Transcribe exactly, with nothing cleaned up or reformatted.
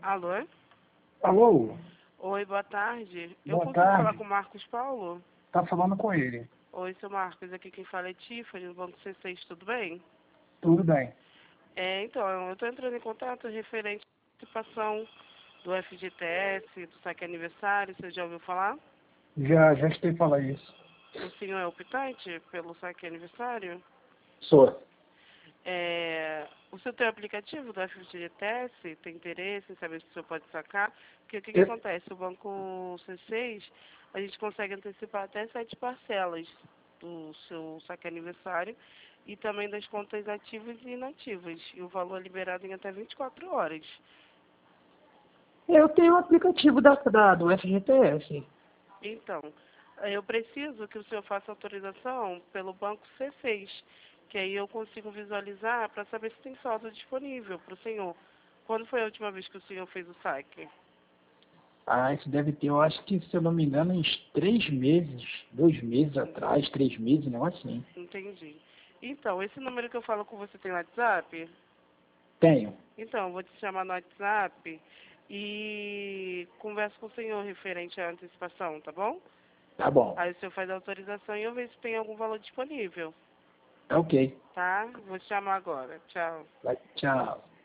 Alô? Alô? Oi, boa tarde. Eu Boa consigo falar tarde. com o Marcos Paulo? Tá falando com ele. Oi, seu Marcos, aqui quem fala é Tiffany, do Banco C seis, tudo bem? Tudo bem. É, então, eu estou entrando em contato referente à participação do F G T S, do saque aniversário, você já ouviu falar? Já, já escutei falar isso. O senhor é optante pelo saque aniversário? Sou. É, o senhor tem o aplicativo do F G T S? Tem interesse em saber se o senhor pode sacar? Porque o que, que Eu, acontece? O Banco C seis, a gente consegue antecipar até sete parcelas do seu saque aniversário e também das contas ativas e inativas. E o valor é liberado em até vinte e quatro horas. eu tenho o aplicativo da, da, do F G T S. Então, eu preciso que o senhor faça autorização pelo Banco C seis, que aí eu consigo visualizar para saber se tem saldo disponível para o senhor. Quando foi a última vez que o senhor fez o saque? Ah, isso deve ter, eu acho que, se eu não me engano, uns três meses, dois meses atrás, três meses, um negócio assim. Entendi. Então, esse número que eu falo com você tem WhatsApp? Tenho. Então, eu vou te chamar no WhatsApp e converso com o senhor referente à antecipação, tá bom? Tá bom. Aí o senhor faz a autorização e eu vejo se tem algum valor disponível, Tá ok. tá? Vou te chamar agora. Tchau. Vai, tchau.